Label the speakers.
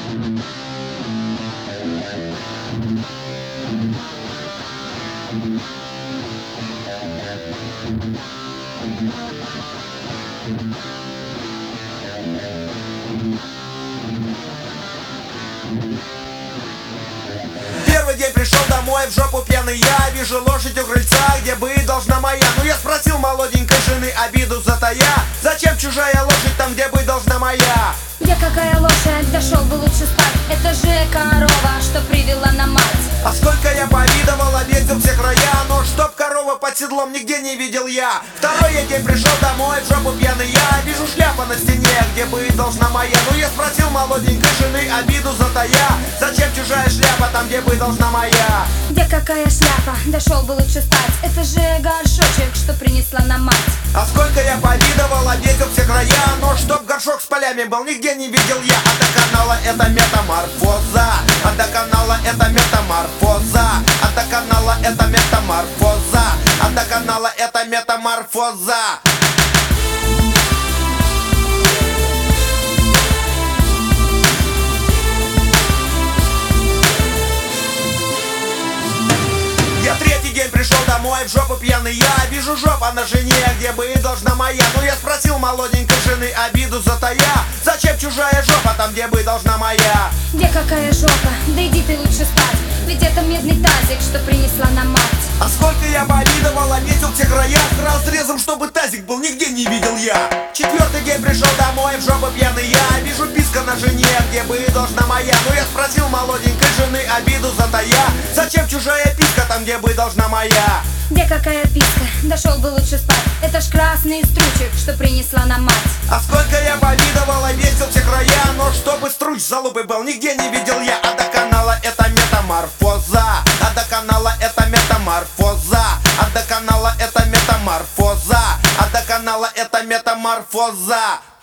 Speaker 1: Первый день пришел домой, в жопу пьяный я. Вижу лошадь у крыльца, где быть должна моя. Ну я спросил молоденькой жены, обиду затая: зачем чужая лошадь там, где быть должна моя?
Speaker 2: Я какая лошадь, дошел бы лучше спать. Это же корова, что привела на мать.
Speaker 1: А сколько я повидывал, объездил все края, но чтоб корова под седлом нигде не видел я. Второй я день пришел домой, в жопу пьяный я. Вижу шляпа на стене, где быть должна моя. Ну я спросил молоденькой жены, обиду затая: зачем чужая шляпа там, где быть должна моя?
Speaker 2: Где какая шляпа, дошел бы лучше спать. Это же горшочек, что принесла на мать.
Speaker 1: А сколько я повидывал, объездил все края, но чтоб горшок с полями был, нигде не видел я. А до канала это метаморфоза, а до канала это метаморфоза, а до канала это метаморфоза, а до канала это метаморфоза. Я третий день пришел домой, в жопу пьяный я. Вижу жопа на жене, где быть должна моя. Ну я спросил молоденькой жены, обиду затая: зачем чужая жопа там, где быть должна моя?
Speaker 2: Где какая жопа, да иди ты лучше спать. Ведь это медный тазик, что принесла на мать.
Speaker 1: А сколько я повидывал, объездил все края с разрезом, чтобы тазик был, нигде не видел я. Четвертый день пришел домой, в жопу пьяный я. Вижу писка на жене, где быть должна моя. Ну я спросил молоденькой жены, обиду затая: зачем чужая писка там, где быть должна моя?
Speaker 2: Где какая писка, дошел бы лучше спать. Это ж красный стручек, что принесла на мать.
Speaker 1: А сколько я повидывал, объездил все края, но чтобы струч залупы был, нигде не видел я. А до канала это метаморфоза, а до канала это метаморфоза, а до канала это метаморфоза, а до канала это метаморфоза.